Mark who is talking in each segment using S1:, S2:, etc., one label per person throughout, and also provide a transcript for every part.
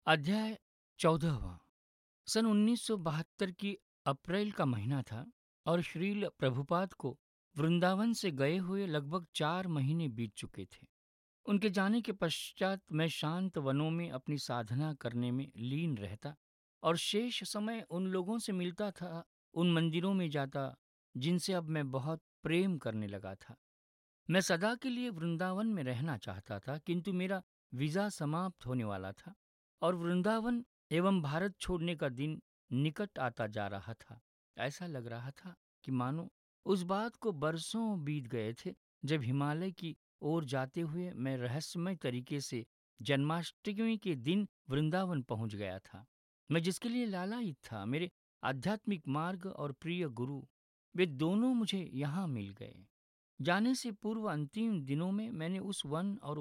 S1: अध्याय 14वां। सन 1972 की अप्रैल का महीना था और श्रील प्रभुपाद को वृंदावन से गए हुए लगभग 4 महीने बीत चुके थे। उनके जाने के पश्चात मैं शांत वनों में अपनी साधना करने में लीन रहता और शेष समय उन लोगों से मिलता था, उन मंदिरों में जाता जिनसे अब मैं बहुत प्रेम करने लगा था। मैं सदा के लिए वृंदावन में रहना चाहता था, किंतु मेरा वीजा समाप्त होने वाला था और वृंदावन एवं भारत छोड़ने का दिन निकट आता जा रहा था। ऐसा लग रहा था कि मानो उस बात को बरसों बीत गए थे जब हिमालय की ओर जाते हुए मैं रहस्यमय तरीके से जन्माष्टमी के दिन वृंदावन पहुंच गया था। मैं जिसके लिए लालायित था, मेरे आध्यात्मिक मार्ग और प्रिय गुरु, वे दोनों मुझे यहाँ मिल गए। जाने से पूर्व अंतिम दिनों में मैंने उस वन और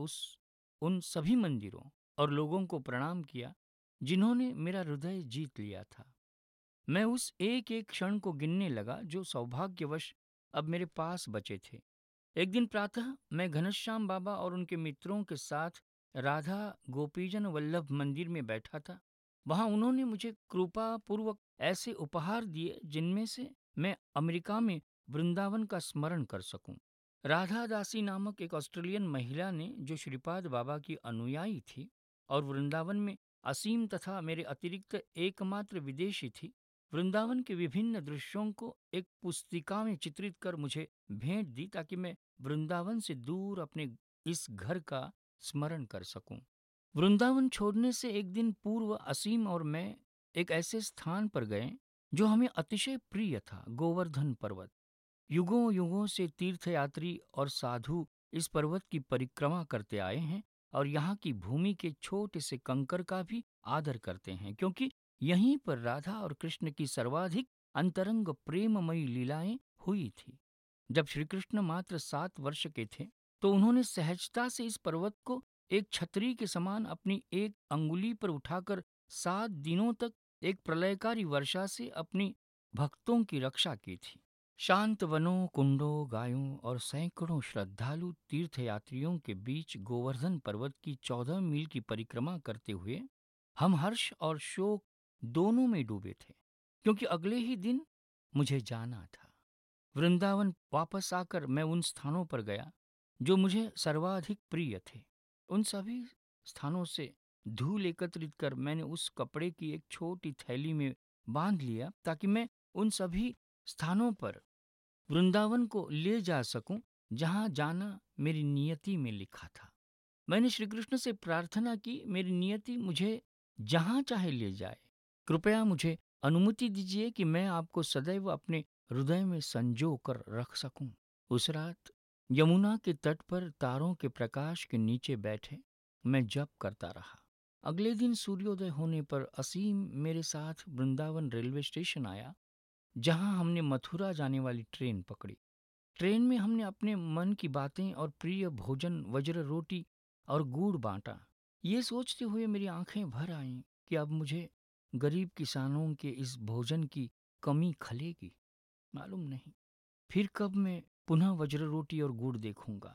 S1: उन सभी मंदिरों और लोगों को प्रणाम किया जिन्होंने मेरा हृदय जीत लिया था। मैं उस एक एक क्षण को गिनने लगा जो सौभाग्यवश अब मेरे पास बचे थे। एक दिन प्रातः मैं घनश्याम बाबा और उनके मित्रों के साथ राधा गोपीजन वल्लभ मंदिर में बैठा था। वहां उन्होंने मुझे कृपा पूर्वक ऐसे उपहार दिए जिनमें से मैं अमेरिका में वृंदावन का स्मरण कर सकूं। राधा दासी नामक एक ऑस्ट्रेलियन महिला ने, जो श्रीपाद बाबा की अनुयायी थी और वृंदावन में असीम तथा मेरे अतिरिक्त एकमात्र विदेशी थी, वृंदावन के विभिन्न दृश्यों को एक पुस्तिका में चित्रित कर मुझे भेंट दी ताकि मैं वृंदावन से दूर अपने इस घर का स्मरण कर सकूं। वृंदावन छोड़ने से एक दिन पूर्व असीम और मैं एक ऐसे स्थान पर गए जो हमें अतिशय प्रिय था, गोवर्धन पर्वत। युगों युगों से तीर्थयात्री और साधु इस पर्वत की परिक्रमा करते आए हैं और यहाँ की भूमि के छोटे से कंकर का भी आदर करते हैं, क्योंकि यहीं पर राधा और कृष्ण की सर्वाधिक अंतरंग प्रेममयी लीलाएं हुई थी। जब श्री कृष्ण मात्र 7 वर्ष के थे तो उन्होंने सहजता से इस पर्वत को एक छतरी के समान अपनी एक अंगुली पर उठाकर 7 दिनों तक एक प्रलयकारी वर्षा से अपनी भक्तों की रक्षा की थी। शांत वनों, कुंडों, गायों और सैकड़ों श्रद्धालु तीर्थयात्रियों के बीच गोवर्धन पर्वत की 14 मील की परिक्रमा करते हुए हम हर्ष और शोक दोनों में डूबे थे, क्योंकि अगले ही दिन मुझे जाना था। वृंदावन वापस आकर मैं उन स्थानों पर गया जो मुझे सर्वाधिक प्रिय थे। उन सभी स्थानों से धूल एकत्रित कर मैंने उस कपड़े की एक छोटी थैली में बांध लिया ताकि मैं उन सभी स्थानों पर वृंदावन को ले जा सकूं जहां जाना मेरी नियति में लिखा था। मैंने श्री कृष्ण से प्रार्थना की, मेरी नियति मुझे जहां चाहे ले जाए, कृपया मुझे अनुमति दीजिए कि मैं आपको सदैव अपने हृदय में संजो कर रख सकूं। उस रात यमुना के तट पर तारों के प्रकाश के नीचे बैठे मैं जप करता रहा। अगले दिन सूर्योदय होने पर असीम मेरे साथ वृंदावन रेलवे स्टेशन आया, जहां हमने मथुरा जाने वाली ट्रेन पकड़ी। ट्रेन में हमने अपने मन की बातें और प्रिय भोजन वज्र रोटी और गुड़ बांटा। ये सोचते हुए मेरी आंखें भर आईं कि अब मुझे गरीब किसानों के इस भोजन की कमी खलेगी। मालूम नहीं फिर कब मैं पुनः वज्र रोटी और गुड़ देखूंगा।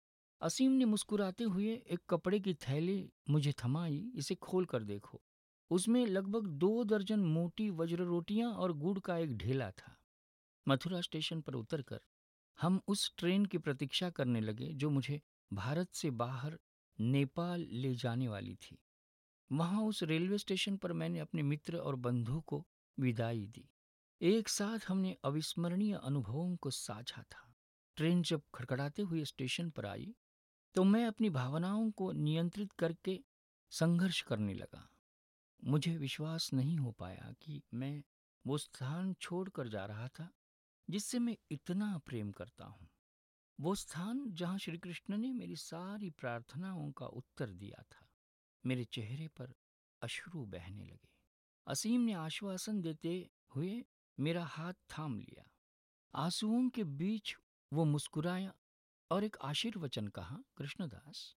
S1: असीम ने मुस्कुराते हुए एक कपड़े की थैली मुझे थमाई। इसे खोल कर देखो। उसमें लगभग 2 दर्जन मोटी वज्र रोटियां और गुड़ का एक ढेला था। मथुरा स्टेशन पर उतरकर हम उस ट्रेन की प्रतीक्षा करने लगे जो मुझे भारत से बाहर नेपाल ले जाने वाली थी। वहां उस रेलवे स्टेशन पर मैंने अपने मित्र और बंधु को विदाई दी। एक साथ हमने अविस्मरणीय अनुभवों को साझा था। ट्रेन जब खड़खड़ाते हुए स्टेशन पर आई तो मैं अपनी भावनाओं को नियंत्रित करके संघर्ष करने लगा। मुझे विश्वास नहीं हो पाया कि मैं वो स्थान छोड़कर जा रहा था जिससे मैं इतना प्रेम करता हूँ। वो स्थान जहाँ श्री कृष्ण ने मेरी सारी प्रार्थनाओं का उत्तर दिया था। मेरे चेहरे पर अश्रु बहने लगे। असीम ने आश्वासन देते हुए मेरा हाथ थाम लिया। आंसुओं के बीच वो मुस्कुराया और एक आशीर्वचन कहा, कृष्णदास,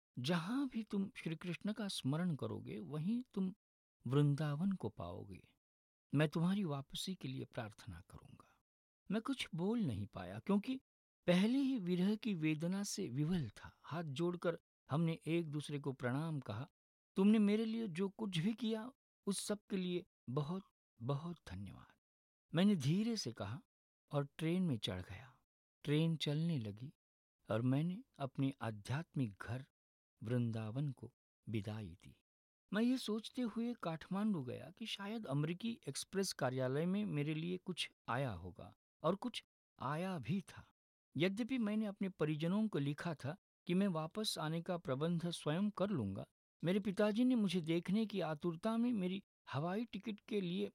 S1: जहां भी तुम श्री कृष्ण का स्मरण करोगे वहीं तुम वृंदावन को पाओगे। मैं तुम्हारी वापसी के लिए प्रार्थना करूंगा। मैं कुछ बोल नहीं पाया क्योंकि पहले ही विरह की वेदना से विवल था। हाथ जोड़कर हमने एक दूसरे को प्रणाम कहा तुमने मेरे लिए जो कुछ भी किया उस सब के लिए बहुत बहुत धन्यवाद। मैंने धीरे से कहा और ट्रेन में चढ़ गया। ट्रेन चलने लगी और मैंने अपने आध्यात्मिक घर वृंदावन को विदाई दी। मैं ये सोचते हुए काठमांडू गया कि शायद अमेरिकी एक्सप्रेस कार्यालय में मेरे लिए कुछ आया होगा, और कुछ आया भी था। यद्यपि मैंने अपने परिजनों को लिखा था कि मैं वापस आने का प्रबंध स्वयं कर लूंगा, मेरे पिताजी ने मुझे देखने की आतुरता में मेरी हवाई टिकट के लिए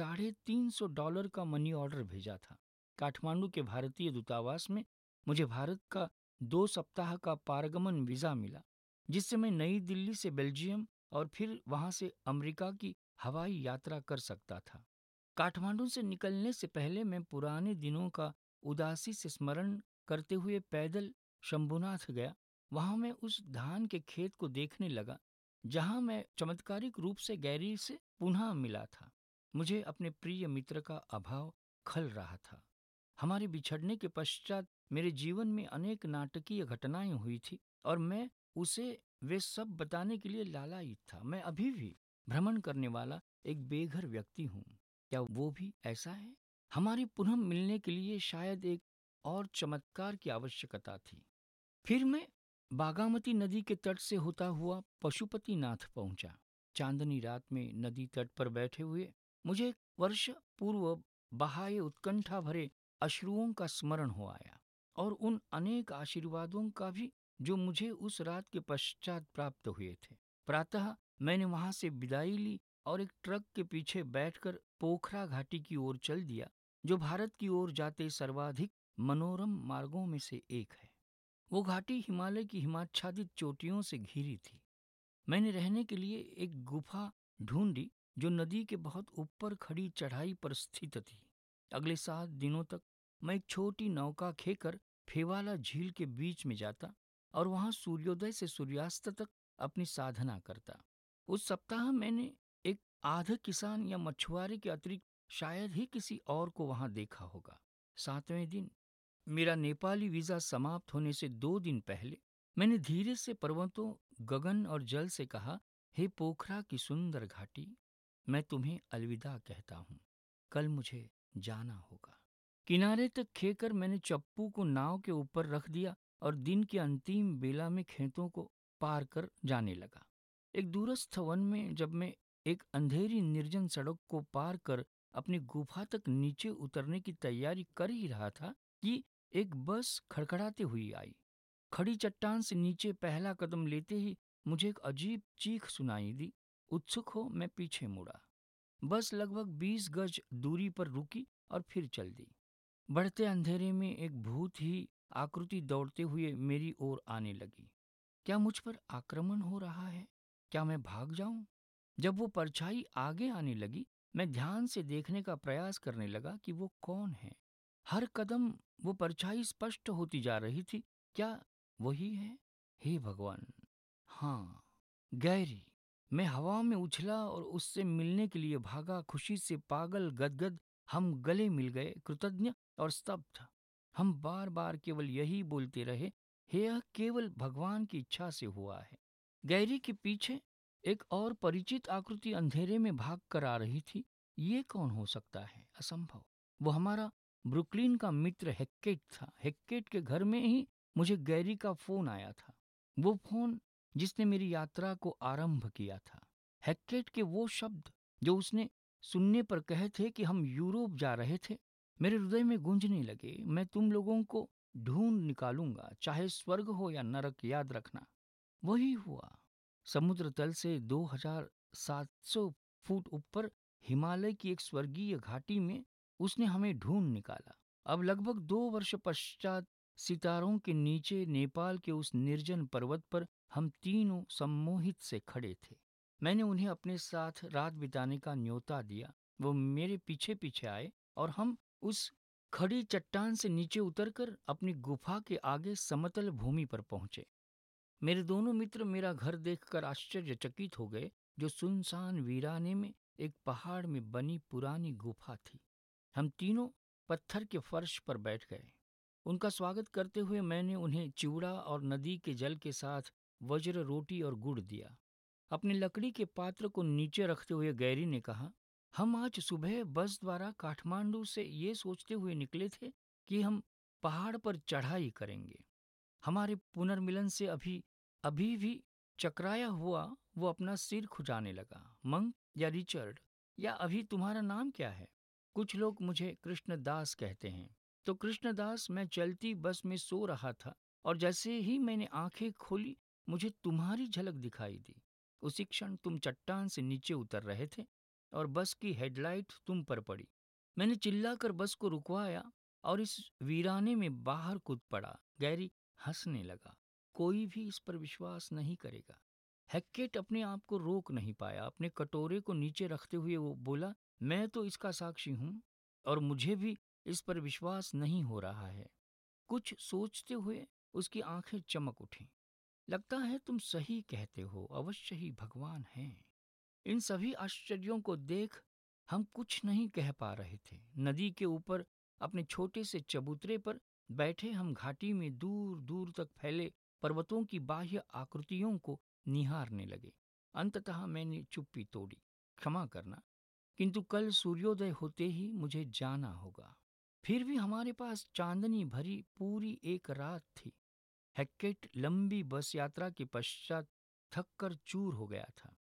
S1: $350 का मनी ऑर्डर भेजा था। काठमांडू के भारतीय दूतावास में मुझे भारत का 2 सप्ताह का पारगमन वीजा मिला, जिससे मैं नई दिल्ली से बेल्जियम और फिर वहां से अमेरिका की हवाई यात्रा कर सकता था। काठमांडू से निकलने से पहले मैं पुराने दिनों का उदासी से स्मरण करते हुए पैदल शंभुनाथ गया। वहां मैं उस धान के खेत को देखने लगा जहां मैं चमत्कारिक रूप से गैरी से पुनः मिला था। मुझे अपने प्रिय मित्र का अभाव खल रहा था। हमारे बिछड़ने के पश्चात मेरे जीवन में अनेक नाटकीय घटनाएं हुई थी और मैं उसे वे सब बताने के लिए लालायित था। मैं अभी भी भ्रमण करने वाला एक बेघर व्यक्ति हूँ। क्या वो भी ऐसा है? हमारे पुनः मिलने के लिए शायद एक और चमत्कार की आवश्यकता थी। फिर मैं बागामती नदी के तट से होता हुआ पशुपतिनाथ पहुंचा। चांदनी रात में नदी तट पर बैठे हुए मुझे एक वर्ष पूर्व बहाए उत्कंठा भरे अश्रुओं का स्मरण हो आया, और उन अनेक आशीर्वादों का भी जो मुझे उस रात के पश्चात प्राप्त हुए थे। प्रातः मैंने वहां से विदाई ली और एक ट्रक के पीछे बैठकर पोखरा घाटी की ओर चल दिया, जो भारत की ओर जाते सर्वाधिक मनोरम मार्गों में से एक है। वो घाटी हिमालय की हिमाच्छादित चोटियों से घिरी थी। मैंने रहने के लिए एक गुफा ढूंढी जो नदी के बहुत ऊपर खड़ी चढ़ाई पर स्थित थी। अगले 7 दिनों तक मैं एक छोटी नौका खेकर फेवाला झील के बीच में जाता और वहां सूर्योदय से सूर्यास्त तक अपनी साधना करता। उस सप्ताह मैंने एक आध किसान या मछुआरे के अतिरिक्त शायद ही किसी और को वहां देखा होगा। 7वें दिन मेरा नेपाली वीजा समाप्त होने से 2 दिन पहले मैंने धीरे से पर्वतों, गगन और जल से कहा, हे पोखरा की सुंदर घाटी, मैं तुम्हें अलविदा कहता हूँ। कल मुझे जाना होगा। किनारे तक खेकर मैंने चप्पू को नाव के ऊपर रख दिया और दिन की अंतिम बेला में खेतों को पार कर जाने लगा। एक दूरस्थ वन में जब मैं एक अंधेरी निर्जन सड़क को पार कर अपनी गुफा तक नीचे उतरने की तैयारी कर ही रहा था कि एक बस खड़खड़ाते हुई आई। खड़ी चट्टान से नीचे पहला कदम लेते ही मुझे एक अजीब चीख सुनाई दी। उत्सुक हो मैं पीछे मुड़ा। बस लगभग 20 गज दूरी पर रुकी और फिर चल दी। बढ़ते अंधेरे में एक भूत ही आकृति दौड़ते हुए मेरी ओर आने लगी। क्या मुझ पर आक्रमण हो रहा है? क्या मैं भाग जाऊं? जब वो परछाई आगे आने लगी, मैं ध्यान से देखने का प्रयास करने लगा कि वो कौन है। हर कदम वो परछाई स्पष्ट होती जा रही थी। क्या वही है? हे भगवान! हाँ, गैरी। मैं हवा में उछला और उससे मिलने के लिए भागा। खुशी से पागल गदगद हम गले मिल गए, कृतज्ञ और स्तब्ध। हम बार बार केवल यही बोलते रहे, हे यह केवल भगवान की इच्छा से हुआ है। गैरी के पीछे एक और परिचित आकृति अंधेरे में भाग कर आ रही थी। ये कौन हो सकता है? असंभव। वो हमारा ब्रुकलिन का मित्र हेक्केट था। हेक्केट के घर में ही मुझे गैरी का फोन आया था। वो फोन जिसने मेरी यात्रा को आरंभ किया था। हेक्केट के वो शब्द जो उसने सुनने पर कहे थे कि हम यूरोप जा रहे थे, मेरे हृदय में गूंजने लगे। मैं तुम लोगों को ढूंढ निकालूंगा, चाहे स्वर्ग हो या नरक, याद रखना। वही हुआ। समुद्र तल से 2700 फुट ऊपर हिमालय की एक स्वर्गीय घाटी में उसने हमें ढूंढ निकाला। अब लगभग 2 वर्ष पश्चात सितारों के नीचे नेपाल के उस निर्जन पर्वत पर हम तीनों सम्मोहित से खड़े थे। मैंने उन्हें अपने साथ रात बिताने का न्योता दिया। वो मेरे पीछे पीछे आए और हम उस खड़ी चट्टान से नीचे उतरकर अपनी गुफा के आगे समतल भूमि पर पहुंचे। मेरे दोनों मित्र मेरा घर देखकर आश्चर्यचकित हो गए, जो सुनसान वीराने में एक पहाड़ में बनी पुरानी गुफा थी। हम तीनों पत्थर के फर्श पर बैठ गए। उनका स्वागत करते हुए मैंने उन्हें चिवड़ा और नदी के जल के साथ वज्र रोटी और गुड़ दिया। अपने लकड़ी के पात्र को नीचे रखते हुए गैरी ने कहा, हम आज सुबह बस द्वारा काठमांडू से ये सोचते हुए निकले थे कि हम पहाड़ पर चढ़ाई करेंगे। हमारे पुनर्मिलन से अभी अभी भी चकराया हुआ वो अपना सिर खुजाने लगा। मंक या रिचर्ड, या अभी तुम्हारा नाम क्या है? कुछ लोग मुझे कृष्णदास कहते हैं। तो कृष्णदास, मैं चलती बस में सो रहा था और जैसे ही मैंने आंखें खोली मुझे तुम्हारी झलक दिखाई दी। उसी क्षण तुम चट्टान से नीचे उतर रहे थे और बस की हेडलाइट तुम पर पड़ी। मैंने चिल्लाकर बस को रुकवाया और इस वीराने में बाहर कूद पड़ा। गैरी हंसने लगा। कोई भी इस पर विश्वास नहीं करेगा। हैकेट अपने आप को रोक नहीं पाया। अपने कटोरे को नीचे रखते हुए वो बोला, मैं तो इसका साक्षी हूं और मुझे भी इस पर विश्वास नहीं हो रहा है। कुछ सोचते हुए उसकी आंखें चमक उठीं। लगता है तुम सही कहते हो, अवश्य ही भगवान हैं। इन सभी आश्चर्यों को देख हम कुछ नहीं कह पा रहे थे। नदी के ऊपर अपने छोटे से चबूतरे पर बैठे हम घाटी में दूर दूर तक फैले पर्वतों की बाह्य आकृतियों को निहारने लगे। अंततः मैंने चुप्पी तोड़ी, क्षमा करना, किंतु कल सूर्योदय होते ही मुझे जाना होगा। फिर भी हमारे पास चांदनी भरी पूरी एक रात थी। हैकेट लंबी बस यात्रा के पश्चात थककर चूर हो गया था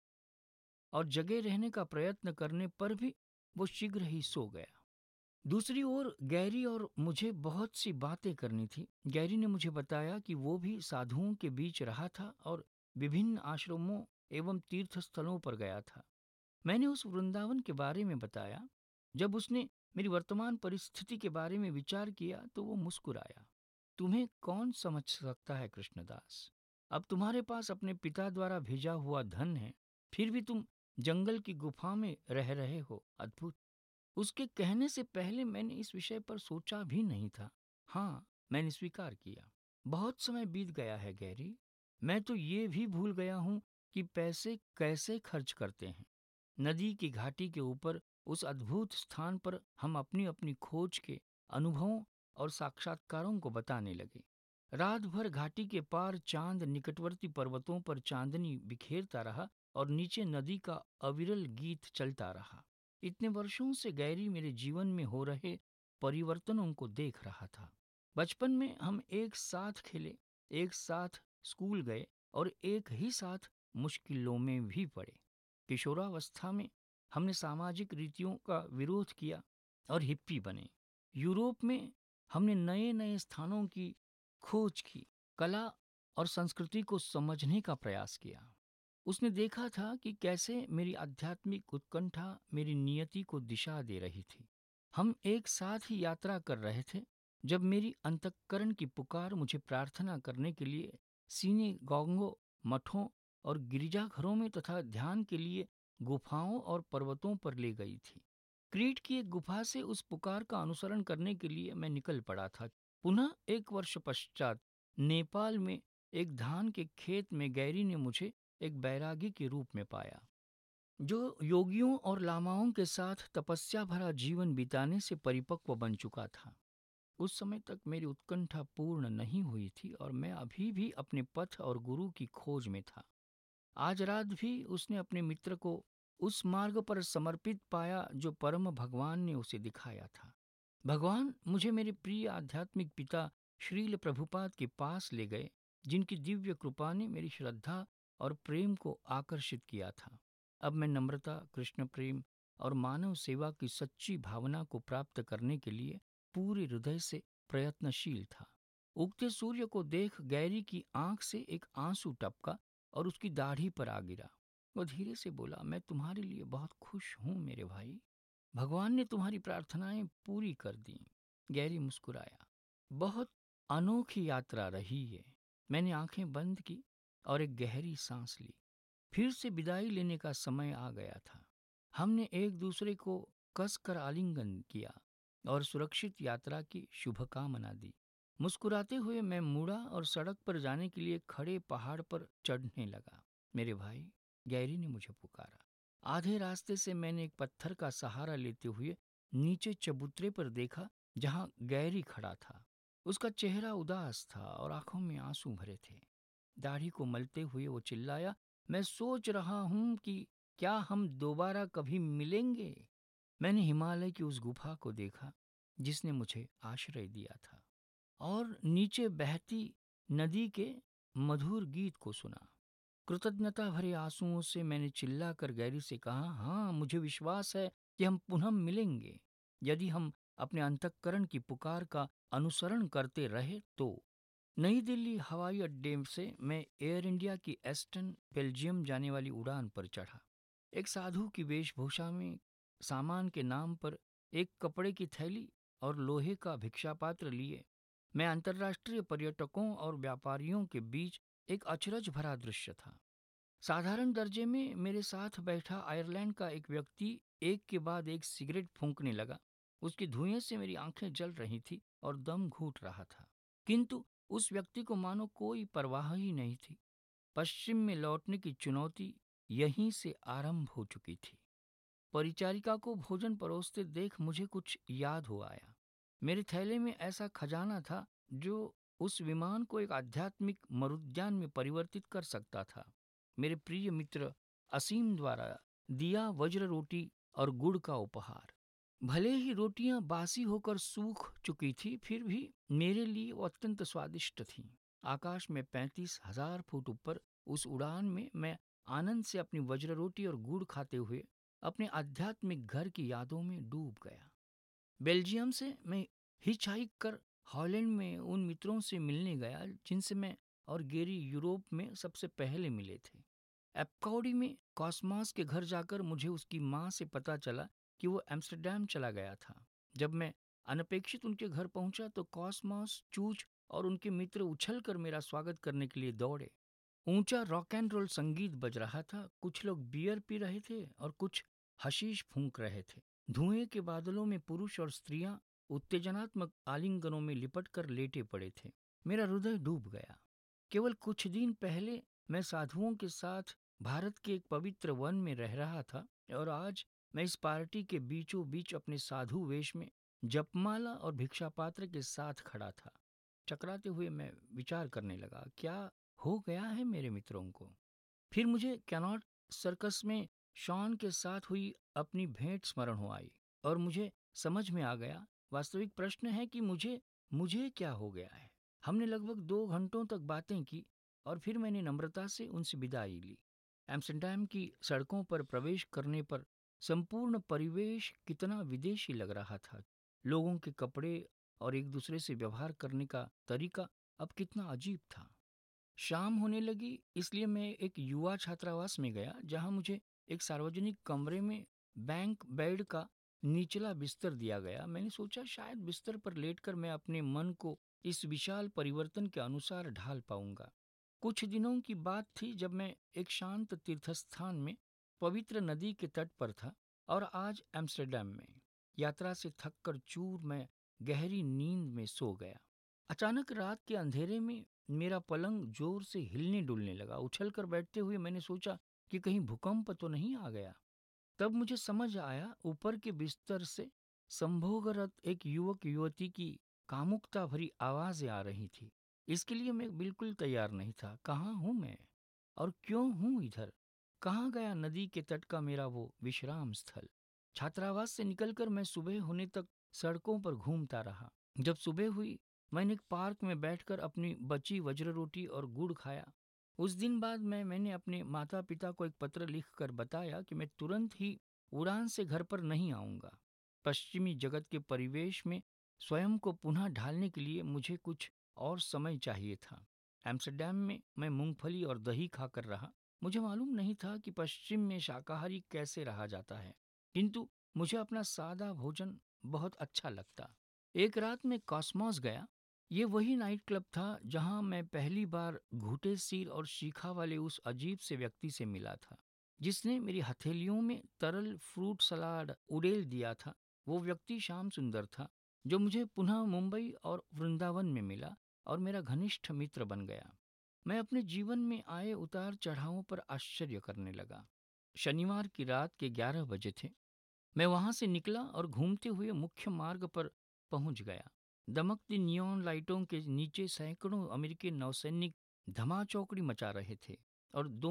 S1: और जगे रहने का प्रयत्न करने पर भी वो शीघ्र ही सो गया। दूसरी ओर गैरी और मुझे बहुत सी बातें करनी थी। गैरी ने मुझे बताया कि वो भी साधुओं के बीच रहा था और विभिन्न आश्रमों एवं तीर्थ स्थलों पर गया था। मैंने उस वृंदावन के बारे में बताया। जब उसने मेरी वर्तमान परिस्थिति के बारे में विचार किया तो वो मुस्कुराया। तुम्हें कौन समझ सकता है कृष्णदास? अब तुम्हारे पास अपने पिता द्वारा भेजा हुआ धन है, फिर भी तुम जंगल की गुफा में रह रहे हो। अद्भुत। उसके कहने से पहले मैंने इस विषय पर सोचा भी नहीं था। हाँ, मैंने स्वीकार किया। बहुत समय बीत गया है गैरी। मैं तो ये भी भूल गया हूँ कि पैसे कैसे खर्च करते हैं। नदी की घाटी के ऊपर उस अद्भुत स्थान पर हम अपनी अपनी खोज के अनुभवों और साक्षात्कारों को बताने लगे। रात भर घाटी के पार चांद निकटवर्ती पर्वतों पर चांदनी बिखेरता रहा और नीचे नदी का अविरल गीत चलता रहा। इतने वर्षों से गैरी मेरे जीवन में हो रहे परिवर्तनों को देख रहा था। बचपन में हम एक साथ खेले, एक साथ स्कूल गए और एक ही साथ मुश्किलों में भी पड़े। किशोरावस्था में हमने सामाजिक रीतियों का विरोध किया और हिप्पी बने। यूरोप में हमने नए नए स्थानों की खोज की, कला और संस्कृति को समझने का प्रयास किया। उसने देखा था कि कैसे मेरी आध्यात्मिक उत्कंठा मेरी नियति को दिशा दे रही थी। हम एक साथ ही यात्रा कर रहे थे जब मेरी अंतःकरण की पुकार मुझे प्रार्थना करने के लिए सिनेगोगों, मठों और गिरजाघरों में तथा ध्यान के लिए गुफाओं और पर्वतों पर ले गई थी। क्रीट की एक गुफा से उस पुकार का अनुसरण करने के लिए मैं निकल पड़ा था। पुनः एक वर्ष पश्चात नेपाल में एक धान के खेत में गैरी ने मुझे एक बैरागी के रूप में पाया, जो योगियों और लामाओं के साथ तपस्या भरा जीवन बिताने से परिपक्व बन चुका था। उस समय तक मेरी उत्कंठा पूर्ण नहीं हुई थी और मैं अभी भी अपने पथ और गुरु की खोज में था। आज रात भी उसने अपने मित्र को उस मार्ग पर समर्पित पाया जो परम भगवान ने उसे दिखाया था। भगवान मुझे मेरे प्रिय आध्यात्मिक पिता श्रील प्रभुपाद के पास ले गए, जिनकी दिव्य कृपा ने मेरी श्रद्धा और प्रेम को आकर्षित किया था। अब मैं नम्रता, कृष्ण प्रेम और मानव सेवा की सच्ची भावना को प्राप्त करने के लिए पूरे हृदय से प्रयत्नशील था। उगते सूर्य को देख गैरी की आंख से एक आंसू टपका और उसकी दाढ़ी पर आ गिरा। वो धीरे से बोला, मैं तुम्हारे लिए बहुत खुश हूँ मेरे भाई। भगवान ने तुम्हारी प्रार्थनाएं पूरी कर दी। गैरी मुस्कुराया। बहुत अनोखी यात्रा रही है। मैंने आंखें बंद की और एक गहरी सांस ली। फिर से विदाई लेने का समय आ गया था। हमने एक दूसरे को कसकर आलिंगन किया और सुरक्षित यात्रा की शुभकामना दी। मुस्कुराते हुए मैं मुड़ा और सड़क पर जाने के लिए खड़े पहाड़ पर चढ़ने लगा। मेरे भाई, गैरी ने मुझे पुकारा। आधे रास्ते से मैंने एक पत्थर का सहारा लेते हुए नीचे चबूतरे पर देखा, जहां गैरी खड़ा था। उसका चेहरा उदास था और आंखों में आंसू भरे थे। दाढ़ी को मलते हुए वो चिल्लाया, मैं सोच रहा हूँ कि क्या हम दोबारा कभी मिलेंगे। मैंने हिमालय की उस गुफा को देखा जिसने मुझे आश्रय दिया था और नीचे बहती नदी के मधुर गीत को सुना। कृतज्ञता भरे आंसुओं से मैंने चिल्लाकर गैरी से कहा, हाँ, मुझे विश्वास है कि हम पुनः मिलेंगे, यदि हम अपने अंतःकरण की पुकार का अनुसरण करते रहे तो। नई दिल्ली हवाई अड्डे से मैं एयर इंडिया की एस्टन, बेल्जियम जाने वाली उड़ान पर चढ़ा। एक साधु की वेशभूषा में सामान के नाम पर एक कपड़े की थैली और लोहे का भिक्षा पात्र लिए मैं अंतर्राष्ट्रीय पर्यटकों और व्यापारियों के बीच एक अचरज भरा दृश्य था। साधारण दर्जे में मेरे साथ बैठा आयरलैंड का एक व्यक्ति एक के बाद एक सिगरेट फूंकने लगा। उसके धुएं से मेरी आंखें जल रही थी और दम घुट रहा था, किंतु उस व्यक्ति को मानो कोई परवाह ही नहीं थी। पश्चिम में लौटने की चुनौती यहीं से आरंभ हो चुकी थी। परिचारिका को भोजन परोसते देख मुझे कुछ याद हो आया। मेरे थैले में ऐसा खजाना था जो उस विमान को एक आध्यात्मिक मरुद्यान में परिवर्तित कर सकता था। मेरे प्रिय मित्र असीम द्वारा दिया वज्र रोटी और गुड़ का उपहार। भले ही रोटियां बासी होकर सूख चुकी थी, फिर भी मेरे लिए वो अत्यंत स्वादिष्ट थीं। आकाश में 35,000 फुट ऊपर उस उड़ान में मैं आनंद से अपनी वज्र रोटी और गुड़ खाते हुए अपने आध्यात्मिक घर की यादों में डूब गया। बेल्जियम से मैं हिचहाइक कर हॉलैंड में उन मित्रों से मिलने गया जिनसे मैं और गेरी यूरोप में सबसे पहले मिले थे। एप्कॉडी में कॉस्मॉस के घर जाकर मुझे उसकी माँ से पता चला कि वो एम्स्टर्डम चला गया था। जब मैं अनपेक्षित उनके घर पहुंचा तो कॉस्मॉस, चूच और उनके मित्र उछलकर मेरा स्वागत करने के लिए दौड़े। ऊंचा रॉक एंड रोल संगीत बज रहा था, कुछ लोग बियर पी रहे थे और कुछ हशीश फूंक रहे थे। धुएं के बादलों में पुरुष और स्त्रियां उत्तेजनात्मक आलिंगनों में लिपट कर लेटे पड़े थे। मेरा हृदय डूब गया। केवल कुछ दिन पहले मैं साधुओं के साथ भारत के एक पवित्र वन में रह रहा था और आज मैं इस पार्टी के बीचों बीच अपने साधु वेश में जपमाला और भिक्षा पात्र के साथ खड़ा था। चकराते हुए मैं विचार करने लगा, क्या हो गया है मेरे मित्रों को। फिर मुझे कैनॉट सर्कस में शॉन के साथ हुई अपनी भेंट स्मरण हो आई और मुझे समझ में आ गया, वास्तविक प्रश्न है कि मुझे मुझे क्या हो गया है। हमने लगभग 2 घंटों तक बातें की और फिर मैंने नम्रता से उनसे विदाई ली। एम्स्टर्डम की सड़कों पर प्रवेश करने पर संपूर्ण परिवेश कितना विदेशी लग रहा था। लोगों के कपड़े और एक दूसरे से व्यवहार करने का तरीका अब कितना अजीब था। शाम होने लगी, इसलिए मैं एक युवा छात्रावास में गया जहां मुझे एक सार्वजनिक कमरे में बैंक बेड का निचला बिस्तर दिया गया। मैंने सोचा शायद बिस्तर पर लेटकर मैं अपने मन को इस विशाल परिवर्तन के अनुसार ढाल पाऊंगा। कुछ दिनों की बात थी जब मैं एक शांत तीर्थस्थान में पवित्र नदी के तट पर था और आज एम्स्टर्डम में यात्रा से थककर चूर मैं गहरी नींद में सो गया। अचानक रात के अंधेरे में मेरा पलंग जोर से हिलने डुलने लगा। उछलकर बैठते हुए मैंने सोचा कि कहीं भूकंप तो नहीं आ गया। तब मुझे समझ आया, ऊपर के बिस्तर से संभोगरत एक युवक युवती की कामुकता भरी आवाजें आ रही थी। इसके लिए मैं बिल्कुल तैयार नहीं था। कहाँ हूँ मैं और क्यों हूँ इधर? कहाँ गया नदी के तट का मेरा वो विश्राम स्थल? छात्रावास से निकलकर मैं सुबह होने तक सड़कों पर घूमता रहा। जब सुबह हुई, मैंने एक पार्क में बैठकर अपनी बची वज्र रोटी और गुड़ खाया। उस दिन बाद मैंने अपने माता पिता को एक पत्र लिखकर बताया कि मैं तुरंत ही उड़ान से घर पर नहीं आऊंगा। पश्चिमी जगत के परिवेश में स्वयं को पुनः ढालने के लिए मुझे कुछ और समय चाहिए था। एम्स्टर्डम में मैं मूंगफली और दही खाकर रहा। मुझे मालूम नहीं था कि पश्चिम में शाकाहारी कैसे रहा जाता है, किंतु मुझे अपना सादा भोजन बहुत अच्छा लगता। एक रात में कॉस्मॉस गया। ये वही नाइट क्लब था जहां मैं पहली बार घुटे सिर और शिखा वाले उस अजीब से व्यक्ति से मिला था जिसने मेरी हथेलियों में तरल फ्रूट सलाद उड़ेल दिया था। वो व्यक्ति श्याम सुंदर था जो मुझे पुनः मुंबई और वृंदावन में मिला और मेरा घनिष्ठ मित्र बन गया। मैं अपने जीवन में आए उतार चढ़ावों पर आश्चर्य करने लगा। शनिवार की रात के 11 बजे थे। मैं वहां से निकला और घूमते हुए मुख्य मार्ग पर पहुंच गया। दमकती नियॉन लाइटों के नीचे सैकड़ों अमेरिकी नौसैनिक धमाचौकड़ी मचा रहे थे और दोनों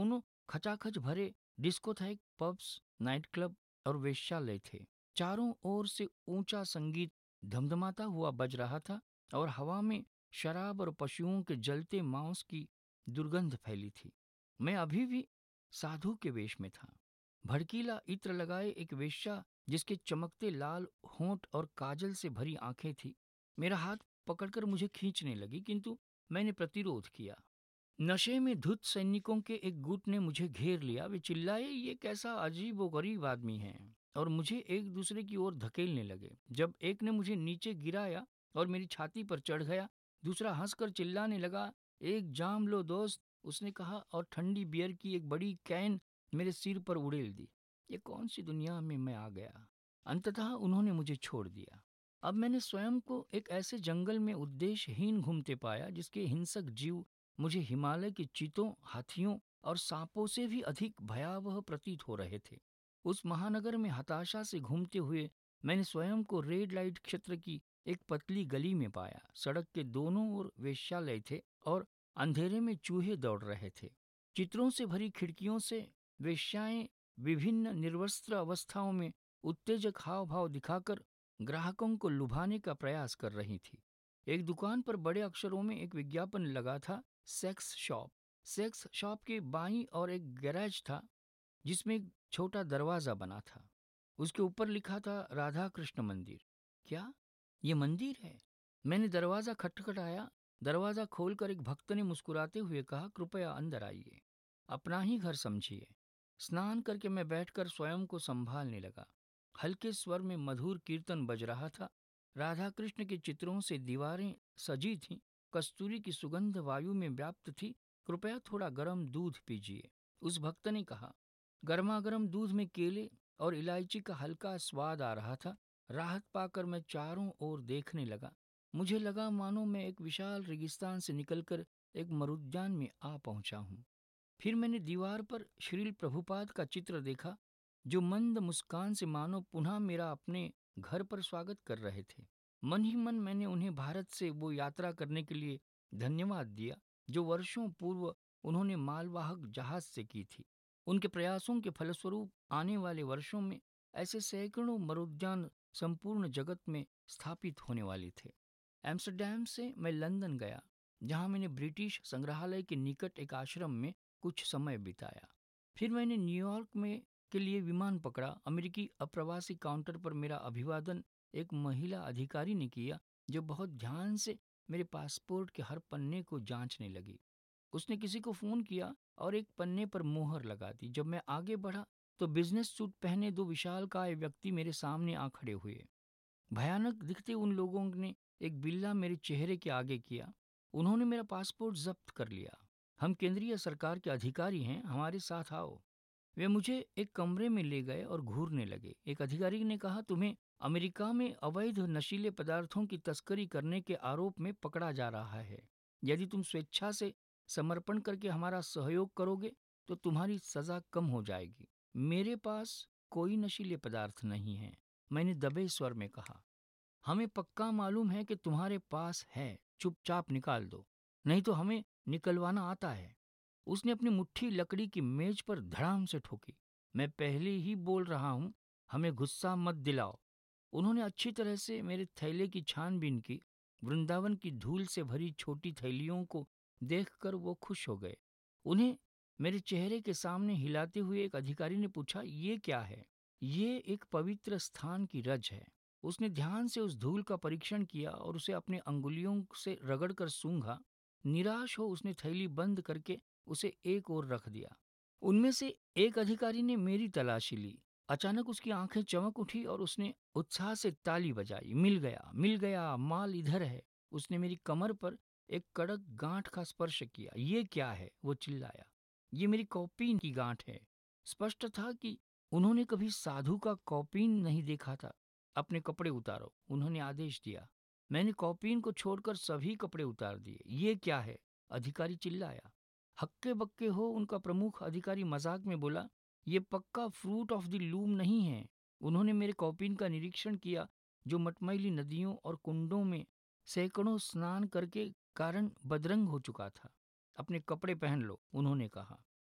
S1: खचाखच भरे डिस्कोथेक, पब्स, नाइट क्लब और वेश्यालय थे। चारों ओर से ऊंचा संगीत धमधमाता हुआ बज रहा था और हवा में शराब और पशुओं के जलते मांस की दुर्गंध फैली थी। मैं अभी भी साधु के वेश में था। भड़कीला इत्र लगाए एक वेश्या जिसके चमकते लाल होंठ और काजल से भरी आंखें थी, मेरा हाथ पकड़कर मुझे खींचने लगी, किंतु मैंने प्रतिरोध किया। नशे में धुत सैनिकों के एक गुट ने मुझे घेर लिया। वे चिल्लाए, ये कैसा अजीब व गरीब आदमी है, और मुझे एक दूसरे की ओर धकेलने लगे। जब एक ने मुझे नीचे गिराया और मेरी छाती पर चढ़ गया, दूसरा हंसकर चिल्लाने लगा, एक जाम लो दोस्त, उसने कहा, और ठंडी बियर की एक बड़ी कैन मेरे सिर पर उड़ेल दी। ये कौन सी दुनिया में मैं आ गया। अंततः उन्होंने मुझे छोड़ दिया। अब मैंने स्वयं को एक ऐसे जंगल में उद्देश्यहीन घूमते पाया जिसके हिंसक जीव मुझे हिमालय के चीतों, हाथियों और सांपों से भी अधिक भयावह प्रतीत हो रहे थे। उस महानगर में हताशा से घूमते हुए मैंने स्वयं को रेड लाइट क्षेत्र की एक पतली गली में पाया। सड़क के दोनों ओर वेश्यालय थे और अंधेरे में चूहे दौड़ रहे थे। चित्रों से भरी खिड़कियों से वेश्याएं विभिन्न निर्वस्त्र अवस्थाओं में उत्तेजक हाव भाव दिखाकर ग्राहकों को लुभाने का प्रयास कर रही थी। एक दुकान पर बड़े अक्षरों में एक विज्ञापन लगा था, सेक्स शॉप। सेक्स शॉप के बाईं और एक गैराज था जिसमें एक छोटा दरवाजा बना था। उसके ऊपर लिखा था, राधा कृष्ण मंदिर। क्या ये मंदिर है? मैंने दरवाजा खटखटाया। दरवाजा खोलकर एक भक्त ने मुस्कुराते हुए कहा, कृपया अंदर आइए, अपना ही घर समझिए। स्नान करके मैं बैठकर स्वयं को संभालने लगा। हल्के स्वर में मधुर कीर्तन बज रहा था। राधा कृष्ण के चित्रों से दीवारें सजी थीं। कस्तूरी की सुगंध वायु में व्याप्त थी। कृपया थोड़ा गर्म दूध पीजिए, उस भक्त ने कहा। गर्मागर्म दूध में केले और इलायची का हल्का स्वाद आ रहा था। राहत पाकर मैं चारों ओर देखने लगा। मुझे लगा मानो मैं एक विशाल रेगिस्तान से निकलकर एक मरुद्यान में आ पहुंचा हूं। फिर मैंने दीवार पर श्रील प्रभुपाद का चित्र देखा, जो मंद मुस्कान से मानो पुनः मेरा अपने घर पर स्वागत कर रहे थे। मन ही मन मैंने उन्हें भारत से वो यात्रा करने के लिए धन्यवाद दिया जो वर्षों पूर्व उन्होंने मालवाहक जहाज से की थी। उनके प्रयासों के फलस्वरूप आने वाले वर्षों में ऐसे सैकड़ों मरुद्यान संपूर्ण जगत में स्थापित होने वाले थे। एम्स्टर्डम से मैं लंदन गया, जहां मैंने ब्रिटिश संग्रहालय के निकट एक आश्रम में कुछ समय बिताया। फिर मैंने न्यूयॉर्क में के लिए विमान पकड़ा। अमेरिकी अप्रवासी काउंटर पर मेरा अभिवादन एक महिला अधिकारी ने किया, जो बहुत ध्यान से मेरे पासपोर्ट के हर पन्ने को जांचने लगी। उसने किसी को फोन किया और एक पन्ने पर मोहर लगा दी। जब मैं आगे बढ़ा तो बिजनेस सूट पहने दो विशालकाय व्यक्ति मेरे सामने आ खड़े हुए। भयानक दिखते उन लोगों ने एक बिल्ला मेरे चेहरे के आगे किया। उन्होंने मेरा पासपोर्ट जब्त कर लिया। हम केंद्रीय सरकार के अधिकारी हैं, हमारे साथ आओ। वे मुझे एक कमरे में ले गए और घूरने लगे। एक अधिकारी ने कहा, तुम्हें अमेरिका में अवैध नशीले पदार्थों की तस्करी करने के आरोप में पकड़ा जा रहा है। यदि तुम स्वेच्छा से समर्पण करके हमारा सहयोग करोगे तो तुम्हारी सजा कम हो जाएगी। मेरे पास कोई नशीले पदार्थ नहीं है, मैंने दबे स्वर में कहा। हमें पक्का मालूम है कि तुम्हारे पास है, चुपचाप निकाल दो, नहीं तो हमें निकलवाना आता है। उसने अपनी मुट्ठी लकड़ी की मेज पर धड़ाम से ठोकी। मैं पहले ही बोल रहा हूं, हमें गुस्सा मत दिलाओ। उन्होंने अच्छी तरह से मेरे थैले की छानबीन की। वृंदावन की धूल से भरी छोटी थैलियों को देखकर वो खुश हो गए। उन्हें मेरे चेहरे के सामने हिलाते हुए एक अधिकारी ने पूछा, ये क्या है? ये एक पवित्र स्थान की रज है। उसने ध्यान से उस धूल का परीक्षण किया और उसे अपने अंगुलियों से रगड़कर सूंघा। निराश हो उसने थैली बंद करके उसे एक ओर रख दिया। उनमें से एक अधिकारी ने मेरी तलाशी ली। अचानक उसकी आंखें चमक उठी और उसने उत्साह से ताली बजाई। मिल गया, माल इधर है। उसने मेरी कमर पर एक कड़क गांठ का स्पर्श किया। ये क्या है? वो चिल्लाया। ये मेरी कॉपीन की गांठ है। स्पष्ट था कि उन्होंने कभी साधु का कॉपीन नहीं देखा था। अपने कपड़े उतारो, उन्होंने आदेश दिया। मैंने कॉपीन को छोड़कर सभी कपड़े उतार दिए। ये क्या है? अधिकारी चिल्लाया। हक्के बक्के हो, उनका प्रमुख अधिकारी मजाक में बोला, ये पक्का फ्रूट ऑफ द लूम नहीं है। उन्होंने मेरे कॉपीन का निरीक्षण किया, जो मटमैली नदियों और कुंडों में सैकड़ों स्नान करके कारण बदरंग हो चुका था। अपने कपड़े पहन लो, उन्होंने कहा।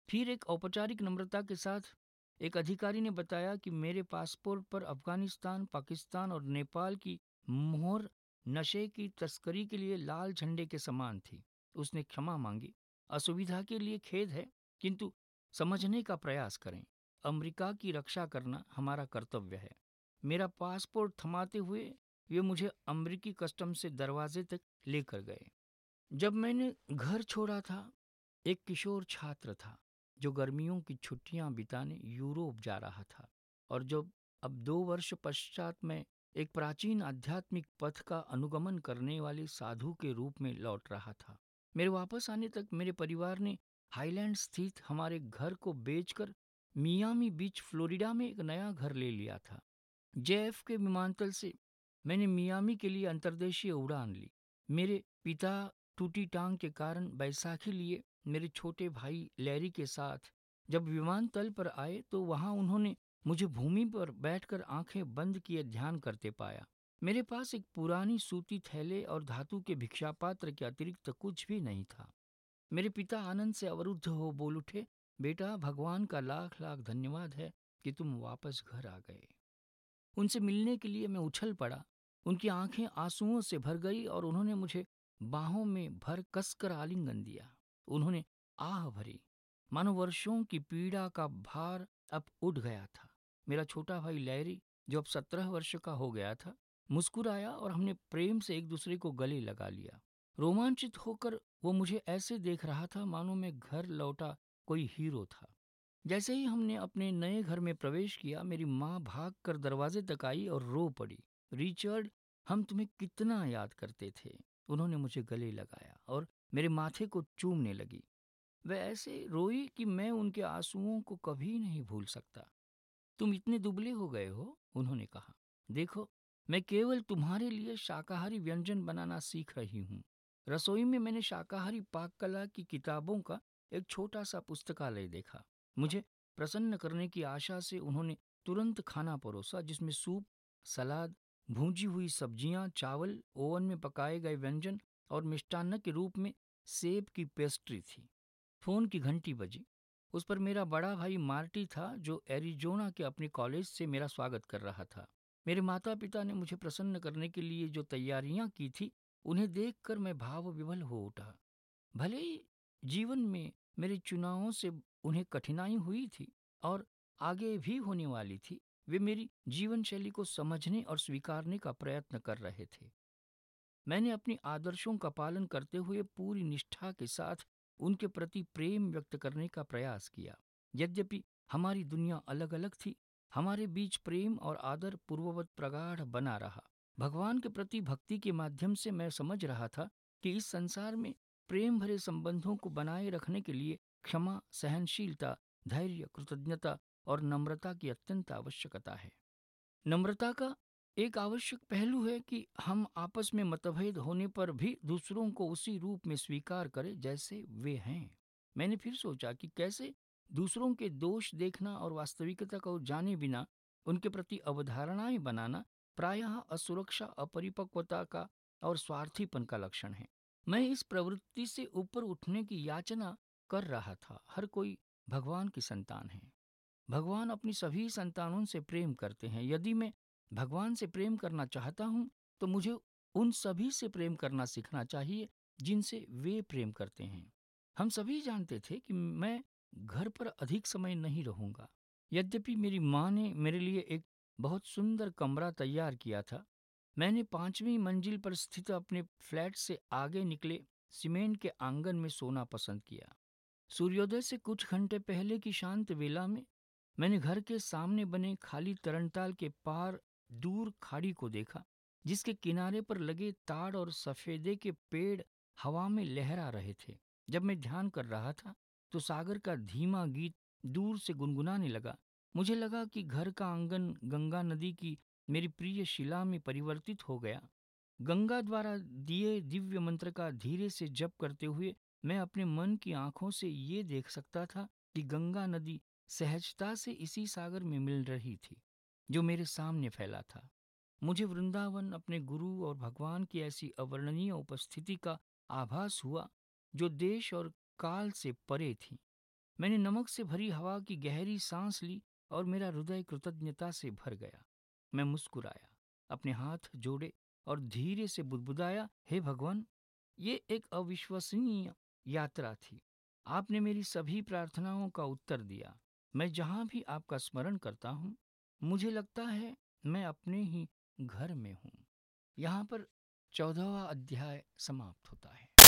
S1: फिर एक औपचारिक नम्रता के साथ एक अधिकारी ने बताया कि मेरे पासपोर्ट पर अफगानिस्तान, पाकिस्तान और नेपाल की मोहर नशे की तस्करी के लिए लाल झंडे के समान थी। उसने क्षमा मांगी। असुविधा के लिए खेद है, किंतु समझने का प्रयास करें। अमेरिका की रक्षा करना हमारा कर्तव्य है। मेरा पासपोर्ट थमाते हुए वे मुझे अमेरिकी कस्टम से दरवाजे तक लेकर गए। जब मैंने घर छोड़ा था, एक किशोर छात्र था जो गर्मियों की छुट्टियां बिताने यूरोप जा रहा था, और जो अब 2 वर्ष पश्चात मैं एक प्राचीन आध्यात्मिक पथ का अनुगमन करने वाले साधु के रूप में लौट रहा था। मेरे वापस आने तक मेरे परिवार ने हाईलैंड स्थित हमारे घर को बेचकर मियामी बीच, फ्लोरिडा में एक नया घर ले लिया था। जेएफ के विमानतल से मैंने मियामी के लिए अंतर्देशीय उड़ान ली। मेरे पिता टूटी टांग के कारण बैसाखी लिए मेरे छोटे भाई लैरी के साथ जब विमानतल पर आए, तो वहां उन्होंने मुझे भूमि पर बैठकर आंखें बंद किए ध्यान करते पाया। मेरे पास एक पुरानी सूती थैले और धातु के भिक्षा पात्र के अतिरिक्त कुछ भी नहीं था। मेरे पिता आनंद से अवरुद्ध हो बोल उठे, बेटा, भगवान का लाख लाख धन्यवाद है कि तुम वापस घर आ गए। उनसे मिलने के लिए मैं उछल पड़ा। उनकी आंखें आंसुओं से भर गई और उन्होंने मुझे बाहों में भर कसकर आलिंगन दिया। उन्होंने आह भरी, मानो वर्षों की पीड़ा का भार अब उठ गया था। मेरा छोटा भाई लैरी, जो अब 17 वर्ष का हो गया था, मुस्कुराया और हमने प्रेम से एक दूसरे को गले लगा लिया। रोमांचित होकर वो मुझे ऐसे देख रहा था मानो मैं घर लौटा कोई हीरो था। जैसे ही हमने अपने नए घर में प्रवेश किया, मेरी माँ भागकर दरवाजे तक आई और रो पड़ी। रिचर्ड, हम तुम्हें कितना याद करते थे। उन्होंने मुझे गले लगाया और मेरे माथे को चूमने लगी। वह ऐसे रोई कि मैं उनके आंसुओं को कभी नहीं भूल सकता। तुम इतने दुबले हो गए हो, उन्होंने कहा। देखो, मैं केवल तुम्हारे लिए शाकाहारी व्यंजन बनाना सीख रही हूँ। रसोई में मैंने शाकाहारी पाक कला की किताबों का एक छोटा सा पुस्तकालय देखा। मुझे प्रसन्न करने की आशा से उन्होंने तुरंत खाना परोसा, जिसमें सूप, सलाद, भूंजी हुई सब्जियां, चावल, ओवन में पकाए गए व्यंजन और मिष्टान्न के रूप में सेब की पेस्ट्री थी। फोन की घंटी बजी। उस पर मेरा बड़ा भाई मार्टी था, जो एरिजोना के अपने कॉलेज से मेरा स्वागत कर रहा था। मेरे माता पिता ने मुझे प्रसन्न करने के लिए जो तैयारियां की थी, उन्हें देखकर मैं भाव विवल हो उठा। भले ही जीवन में मेरे चुनावों से उन्हें कठिनाई हुई थी और आगे भी होने वाली थी, वे मेरी जीवन शैली को समझने और स्वीकारने का प्रयत्न कर रहे थे। मैंने अपनी आदर्शों का पालन करते हुए पूरी निष्ठा के साथ उनके प्रति प्रेम व्यक्त करने का प्रयास किया। यद्यपि हमारी दुनिया अलग अलग थी, हमारे बीच प्रेम और आदर पूर्ववत प्रगाढ़ बना रहा। भगवान के प्रति भक्ति के माध्यम से मैं समझ रहा था कि इस संसार में प्रेम भरे संबंधों को बनाए रखने के लिए क्षमा, सहनशीलता, धैर्य, कृतज्ञता और नम्रता की अत्यंत आवश्यकता है। नम्रता का एक आवश्यक पहलू है कि हम आपस में मतभेद होने पर भी दूसरों को उसी रूप में स्वीकार करें जैसे वे हैं। मैंने फिर सोचा कि कैसे दूसरों के दोष देखना और वास्तविकता को जाने बिना उनके प्रति अवधारणाएं बनाना प्रायः असुरक्षा, अपरिपक्वता का और स्वार्थीपन का लक्षण है। मैं इस प्रवृत्ति से ऊपर उठने की याचना कर रहा था। हर कोई भगवान की संतान है। भगवान अपनी सभी संतानों से प्रेम करते हैं। यदि मैं भगवान से प्रेम करना चाहता हूँ, तो मुझे उन सभी से प्रेम करना सीखना चाहिए जिनसे वे प्रेम करते हैं। हम सभी जानते थे कि मैं घर पर अधिक समय नहीं रहूंगा। यद्यपि मेरी माँ ने मेरे लिए एक बहुत सुंदर कमरा तैयार किया था, मैंने 5वीं मंजिल पर स्थित अपने फ्लैट से आगे निकले सीमेंट के आंगन में सोना पसंद किया। सूर्योदय से कुछ घंटे पहले की शांत वेला में मैंने घर के सामने बने खाली तरणताल के पार दूर खाड़ी को देखा, जिसके किनारे पर लगे ताड़ और सफेदे के पेड़ हवा में लहरा रहे थे। जब मैं ध्यान कर रहा था, तो सागर का धीमा गीत दूर से गुनगुनाने लगा। मुझे लगा कि घर का आंगन गंगा नदी की मेरी प्रिय शिला में परिवर्तित हो गया। गंगा द्वारा दिए दिव्य मंत्र का धीरे से जप करते हुए मैं अपने मन की आंखों से ये देख सकता था कि गंगा नदी सहजता से इसी सागर में मिल रही थी जो मेरे सामने फैला था। मुझे वृंदावन, अपने गुरु और भगवान की ऐसी अवर्णनीय उपस्थिति का आभास हुआ जो देश और काल से परे थी। मैंने नमक से भरी हवा की गहरी सांस ली और मेरा हृदय कृतज्ञता से भर गया। मैं मुस्कुराया, अपने हाथ जोड़े और धीरे से बुदबुदाया, हे भगवान, ये एक अविश्वसनीय यात्रा थी। आपने मेरी सभी प्रार्थनाओं का उत्तर दिया। मैं जहाँ भी आपका स्मरण करता हूँ, मुझे लगता है मैं अपने ही घर में हूँ। यहाँ पर 14वां अध्याय समाप्त होता है।